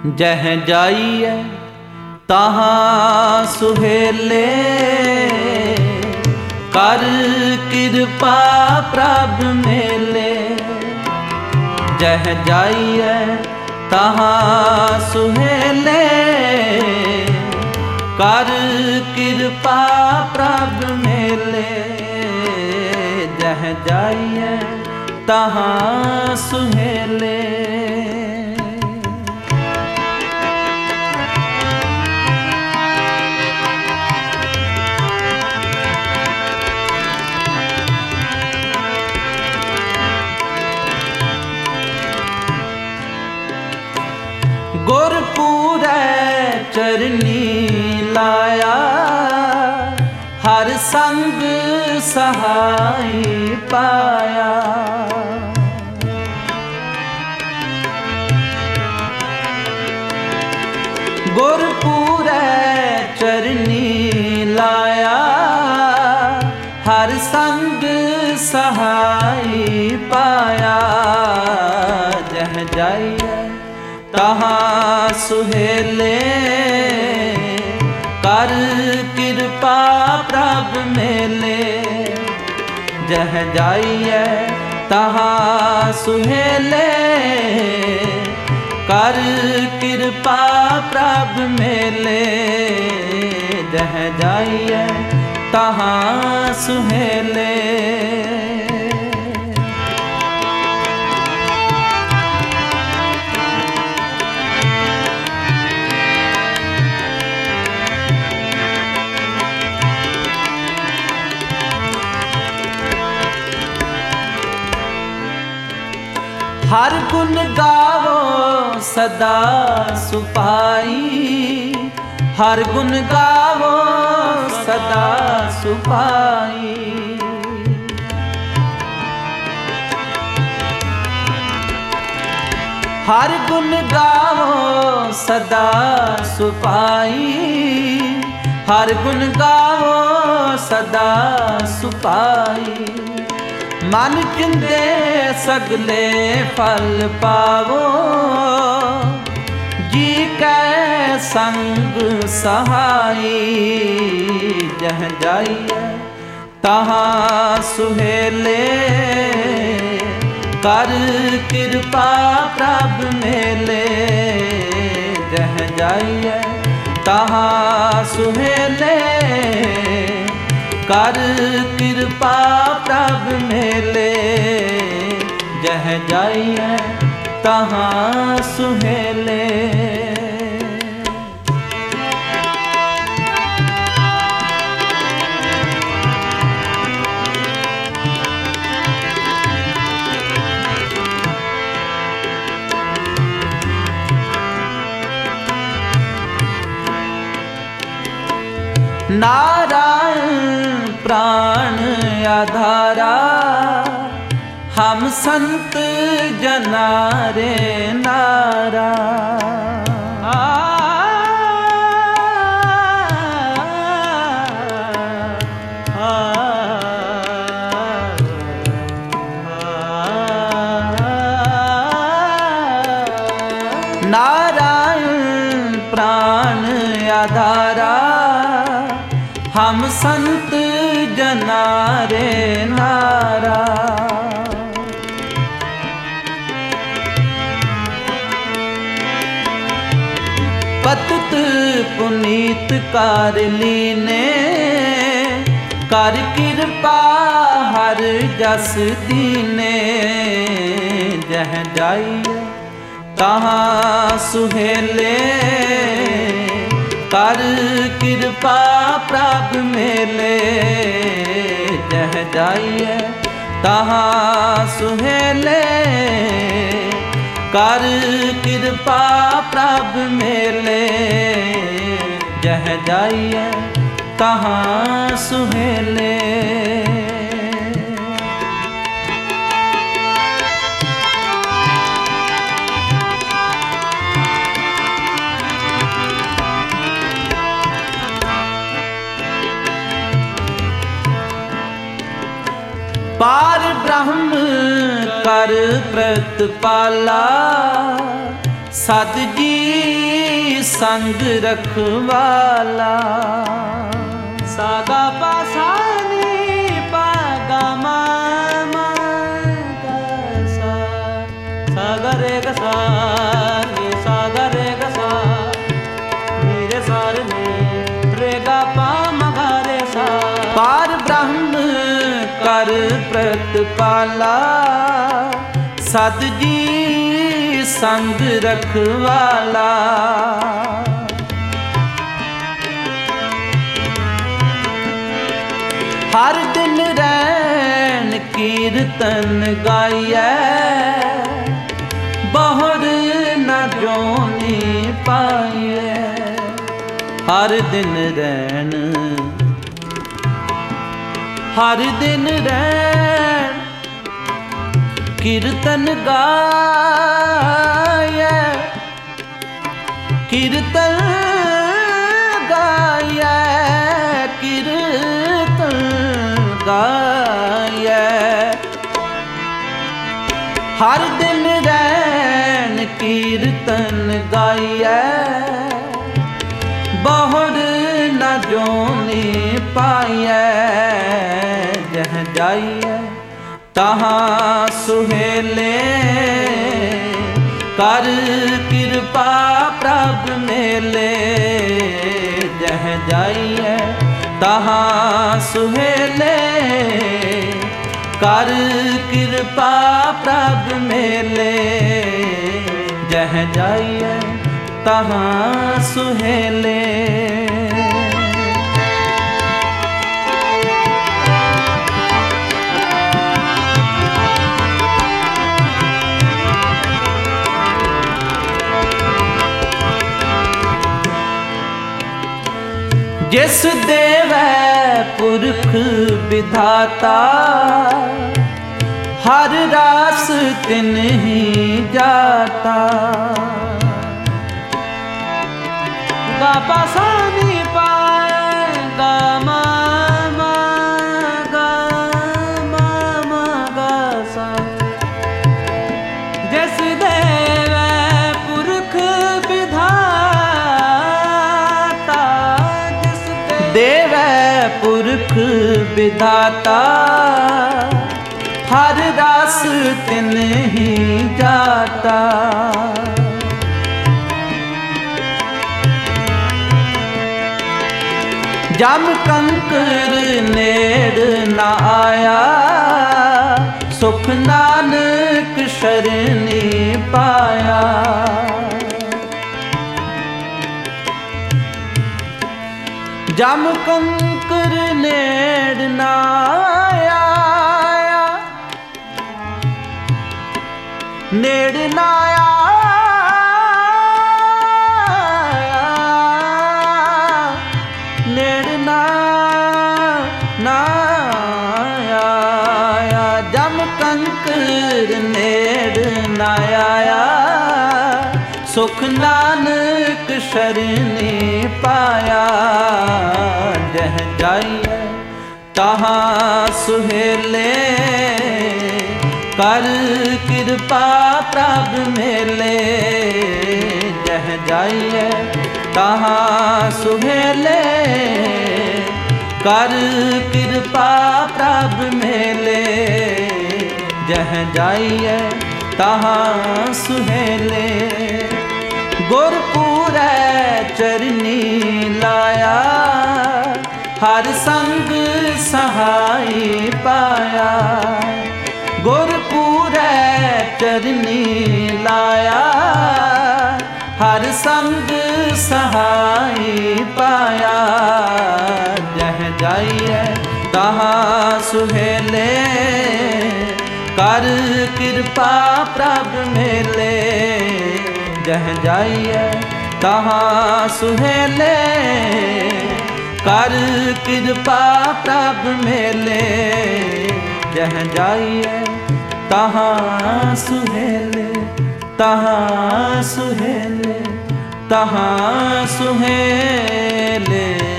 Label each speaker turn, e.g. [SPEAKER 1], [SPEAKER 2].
[SPEAKER 1] जह जाइए तहाँ सुहेले, कर कृपा प्रभ मेले। जह जाइए तहाँ सुहेले, कर कृपा प्रभ मेले। जह जाइए तहाँ सुहेले। गुरपुरै चरनी लाया, हर संग सहाय पाया। गुरपुरै चरनी लाया, हर संग सहाय पाया। जह जाइए तहाँ सुहेले, कर कृपा प्रभ मेले। जह जाइए तहाँ सुहेले, कर कृपा प्रभ मेले। जह जाइए तहाँ सुहेले। हर गुण गावो सदा सुपाई, हर गुण गावो सदा सुपाई। हर गुण गावो सदा सुपाई, हर गुण गावो सदा सुपाई। मन चिंदे सगले फल पावो, जी कै संग सहाई। जह जाइए तहाँ सुहेले, कर कृपा प्रभ मेले। जह जाइए तहाँ सुहेले, कर कृपा प्रभ मेले। जह जाइए तहाँ सुहेले। नारायण प्राण आधारा, हम संत जना रे नारा। नारायण प्राण आधारा, हम संत जना रे नारा। पतित पुनीत कार लीने, कर कृपा हर जस दीने। जह जाइए तहाँ सुहेले, कर कृपा प्रभ मेले। जह जाइए तहाँ सुहेले, कर कृपा प्रभ मेले। जह जाइए तहाँ सुहेले। पार ब्रह्म कर प्रतिपाला, सत जी संग रखवाला। सागा पासानी पागा मामा सा सागा रे गसा नी सागा रे गसा मेरे सार ने रे गा पा मगा रे सा। पार ब्रह्म कर प्रतिपाला सत जी संग रखवाला। हर दिन रैन कीर्तन गाइए बहुर न जोनी पाइए। हर दिन रैन कीर्तन गाया कीर्तन गाया कीर्तन गाया। हर दिन रैन कीर्तन गाया बहुर न जोनी पाइए। जह जाइए तहाँ सुहेले कर कृपा प्रभ मेले। जह जाइए तहाँ सुहेले कर कृपा प्रभ मेले। जह जाइए तहाँ सुहेले। जिस देवै पुरख विधाता हर रास तिन ही जाता। गा पा सा नी पा गा मा मा गा मा मा गा सा। जिस देवै पुरख विधाता देवै पुरख विधाता हर रास तिन ही जाता। जम कंकर नेड़ न आया सुख नानक शरणी पाया। जम कंकर नेड़ न आया नेड़ न आया नेड़ न आया। जम कंकर नेड़ न आया सुख नानक शरणी पाया। जह जाइए तहाँ सुहेले कर कृपा प्रभ मेले। जह जाइए तहाँ सुहेले कर कृपा प्रभ मेले। जह जाइए तहाँ सुहेले गुरपुरै चरनी लाया हर संग सहाय पाया। गुरपुरै चरनी लाया हर संग सहाय पाया। जह जाइए तहाँ सुहेले कर कृपा प्रभ मेले। जह जाइए तहाँ सुहेले कर कृपा प्रभ मेले। जह जाइए तहाँ सुहेले तहाँ सुहेले तहाँ सुहेले।